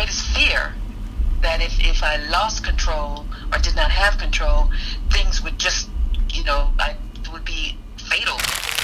greatest fear that if I lost control or did not have control, things would just, it would be fatal.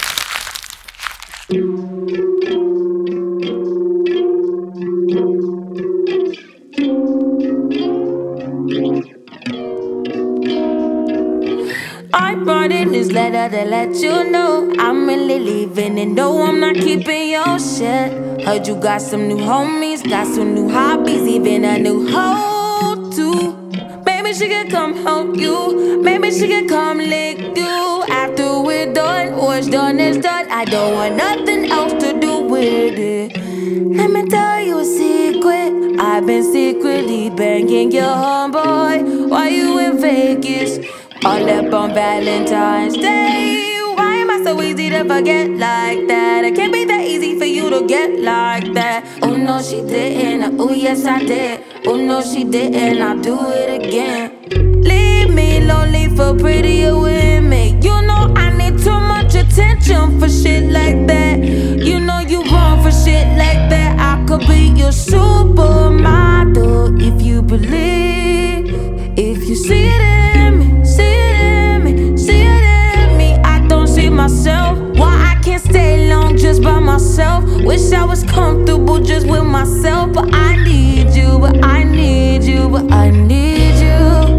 I brought in this letter to let you know I'm really leaving, and no, I'm not keeping your shit. Heard you got some new homies, got some new hobbies, even a new hoe too. Maybe she could come help you, maybe she could come lick you. After we're done, what's done is done. I don't want nothing else to do with it. Let me tell you a secret. I've been secretly banging your homeboy while you in Vegas. All up on Valentine's Day. Why am I so easy to forget like that? It can't be that easy for you to get like that. Oh no, she didn't. Oh yes, I did. Oh no, she didn't. I'll do it again. Leave me lonely for prettier women. You know I need too much attention for shit like that. You know you wrong for shit like that. I could be your supermodel if you believe. If you see it in me, see it in me, see it in me. I don't see myself. Why I can't stay long just by myself? Wish I was comfortable just with myself. But I need you, but I need you, but I need you.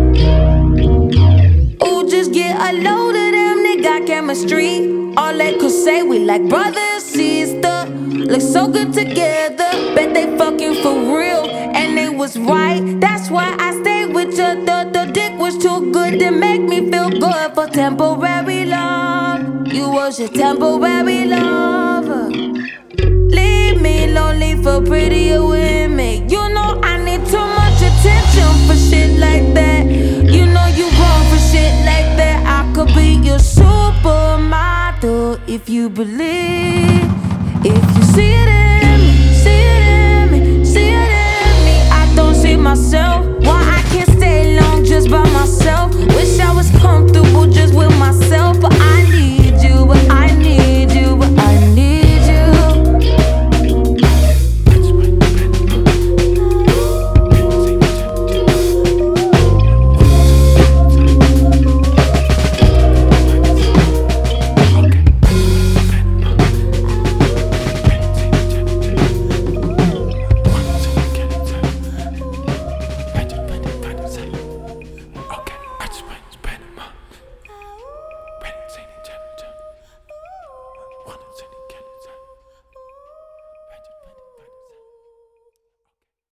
Ooh, just get a load of them, they got chemistry. All they could say, we like brother and sister. Look so good together, bet they fucking for real. And they was right, that's why I stayed with you. The dick was too good to make me feel good for temporary love. You was your temporary lover. Leave me lonely for prettier women. You know I need too much attention for shit like that. You know you wrong for shit like that. I could be your supermodel if you believe. If you see it